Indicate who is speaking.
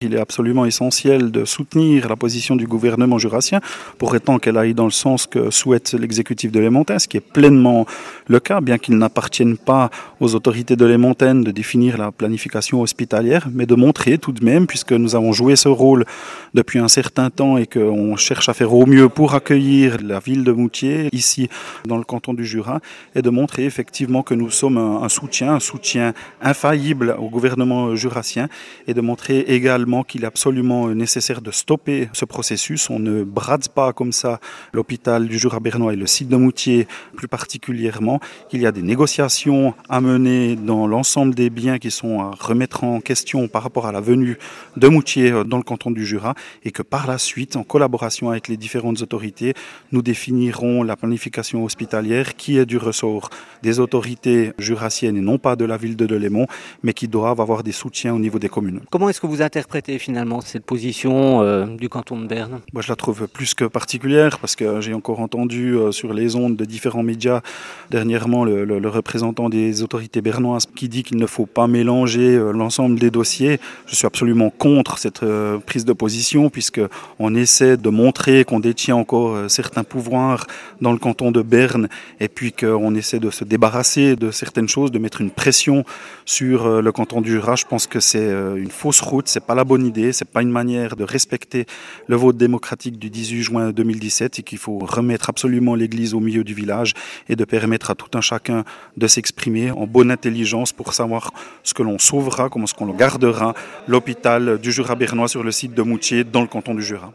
Speaker 1: Il est absolument essentiel de soutenir la position du gouvernement jurassien, pour autant qu'elle aille dans le sens que souhaite l'exécutif de l'Émontaine, ce qui est pleinement le cas, bien qu'il n'appartienne pas aux autorités de l'Émontaine de définir la planification hospitalière, mais de montrer tout de même, puisque nous avons joué ce rôle depuis un certain temps et qu'on cherche à faire au mieux pour accueillir la ville de Moutier, ici dans le canton du Jura, et de montrer effectivement que nous sommes un soutien infaillible au gouvernement jurassien, et de montrer également qu'il est absolument nécessaire de stopper ce processus. On ne brade pas comme ça l'hôpital du Jura bernois et le site de Moutier plus particulièrement. Il y a des négociations à mener dans l'ensemble des biens qui sont à remettre en question par rapport à la venue de Moutier dans le canton du Jura, et que par la suite, en collaboration avec les différentes autorités, nous définirons la planification hospitalière qui est du ressort des autorités jurassiennes et non pas de la ville de Delémont, mais qui doivent avoir des soutiens au niveau des communes.
Speaker 2: Comment est-ce que vous interprétez finalement cette position du canton de Berne?
Speaker 1: Moi, je la trouve plus que particulière, parce que j'ai encore entendu sur les ondes de différents médias dernièrement le représentant des autorités bernoises qui dit qu'il ne faut pas mélanger l'ensemble des dossiers. Je suis absolument contre cette prise de position, puisqu'on essaie de montrer qu'on détient encore certains pouvoirs dans le canton de Berne, et puis qu'on essaie de se débarrasser de certaines choses, de mettre une pression sur le canton du Jura. Je pense que c'est une fausse route, c'est pas la bonne idée, c'est pas une manière de respecter le vote démocratique du 18 juin 2017, et qu'il faut remettre absolument l'église au milieu du village et de permettre à tout un chacun de s'exprimer en bonne intelligence pour savoir ce que l'on sauvera, comment ce qu'on le gardera, l'hôpital du Jura bernois sur le site de Moutier dans le canton du Jura.